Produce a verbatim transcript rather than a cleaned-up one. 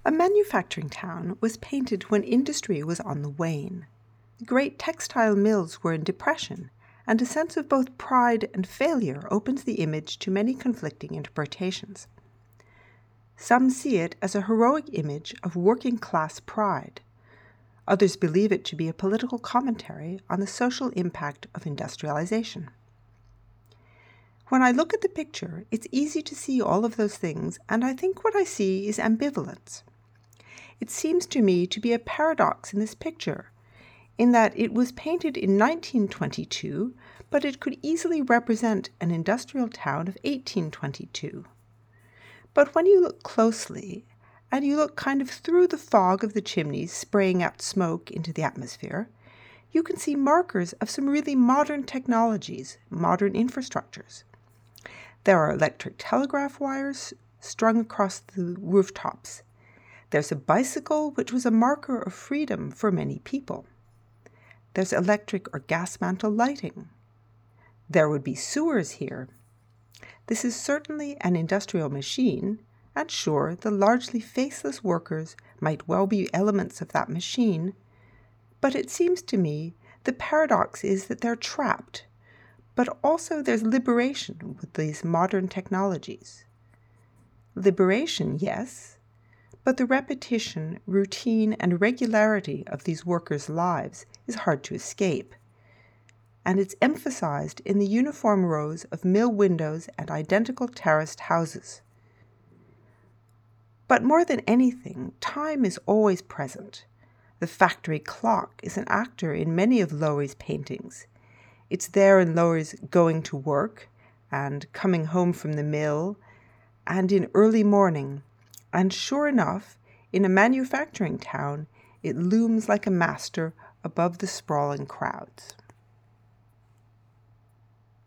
A manufacturing town was painted when industry was on the wane. Great textile mills were in depression, and a sense of both pride and failure opens the image to many conflicting interpretations. Some see it as a heroic image of working-class pride. Others believe it to be a political commentary on the social impact of industrialization. When I look at the picture, it's easy to see all of those things, and I think what I see is ambivalence. It seems to me to be a paradox in this picture, in that it was painted in nineteen twenty-two, but it could easily represent an industrial town of eighteen twenty-two. But when you look closely, and you look kind of through the fog of the chimneys spraying out smoke into the atmosphere, you can see markers of some really modern technologies, modern infrastructures. There are electric telegraph wires strung across the rooftops. There's a bicycle, which was a marker of freedom for many people. There's electric or gas mantle lighting. There would be sewers here. This is certainly an industrial machine, and sure, the largely faceless workers might well be elements of that machine, but it seems to me the paradox is that they're trapped, but also there's liberation with these modern technologies. Liberation, yes, but the repetition, routine, and regularity of these workers' lives is hard to escape, and it's emphasized in the uniform rows of mill windows and identical terraced houses. But more than anything, time is always present. The factory clock is an actor in many of Lowry's paintings. It's there in Lowry's going to work and coming home from the mill and in early morning. And sure enough, in a manufacturing town, it looms like a master above the sprawling crowds.